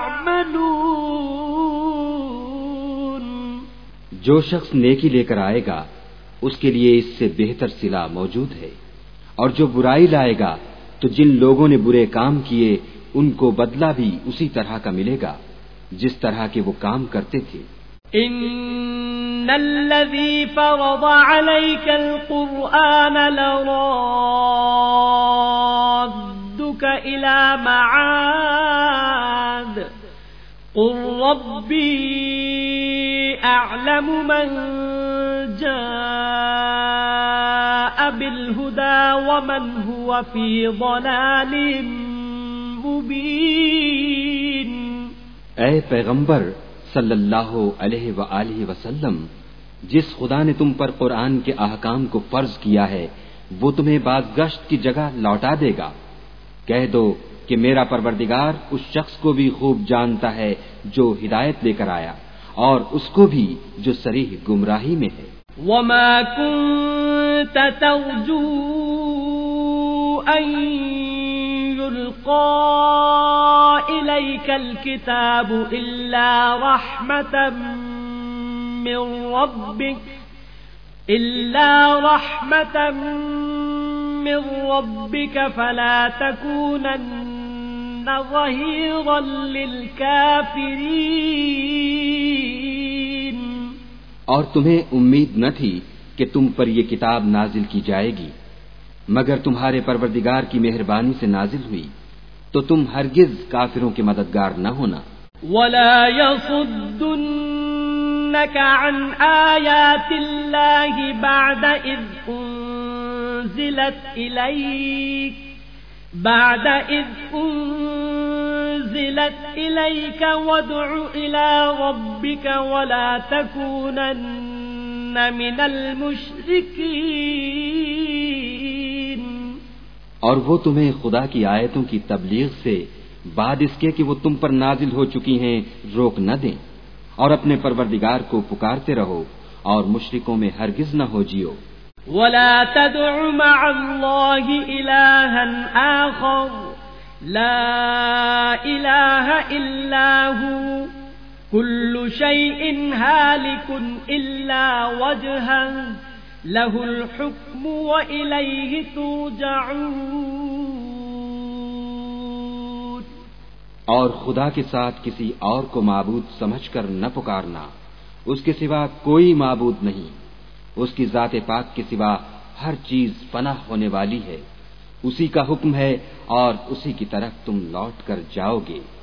يعملون۔ جو شخص نیکی لے کر آئے گا اس کے لیے اس سے بہتر صلہ موجود ہے، اور جو برائی لائے گا تو جن لوگوں نے برے کام کیے ان کو بدلہ بھی اسی طرح کا ملے گا جس طرح کے وہ کام کرتے تھے۔ ان الذي فرض عليك القرآن لرادك الى معاد قل ربي اعلم من جاء بالهدى ومن هو في ضلال مبين۔ اے پیغمبر صلی اللہ علیہ وآلہ وسلم، جس خدا نے تم پر قرآن کے احکام کو فرض کیا ہے وہ تمہیں بازگشت کی جگہ لوٹا دے گا۔ کہہ دو کہ میرا پروردگار اس شخص کو بھی خوب جانتا ہے جو ہدایت لے کر آیا اور اس کو بھی جو صریح گمراہی میں ہے۔ وما كنت ترجو أن يلقى إليك الكتاب إلا رحمة من ربك إلا رحمة من ربك فلا تكونن ظهيرا للكافرين۔ اور تمہیں امید نہ تھی کہ تم پر یہ کتاب نازل کی جائے گی مگر تمہارے پروردگار کی مہربانی سے نازل ہوئی تو تم ہرگز کافروں کے مددگار نہ ہونا۔ وَلَا يَصُدُّنَّكَ عَنْ آيَاتِ اللَّهِ بَعْدَ إِذْ أُنزِلَتْ إِلَيْكَ بَعْدَ إِذْ أُنزِلَتْ إِلَيْكَ وَادْعُ إِلَى رَبِّكَ وَلَا تَكُونَنَّ مِنَ الْمُشْرِكِينَ۔ اور وہ تمہیں خدا کی آیتوں کی تبلیغ سے بعد اس کے کہ وہ تم پر نازل ہو چکی ہیں روک نہ دیں، اور اپنے پروردگار کو پکارتے رہو اور مشرکوں میں ہرگز نہ ہو جیو۔ وَلَا تَدْعُ مَعَ اللَّهِ إِلَٰهًا آخَرَ لَا إِلَٰهَ إِلَّا هُوَ كُلُّ شَيْءٍ هَالِكٌ إِلَّا وَجْهَهُ لَهُ الْحُكْمُ وَإِلَيْهِ تُرْجَعُونَ۔ اور خدا کے ساتھ کسی اور کو معبود سمجھ کر نہ پکارنا، اس کے سوا کوئی معبود نہیں، اس کی ذات پاک کے سوا ہر چیز پناہ ہونے والی ہے، اسی کا حکم ہے اور اسی کی طرف تم لوٹ کر جاؤ گے۔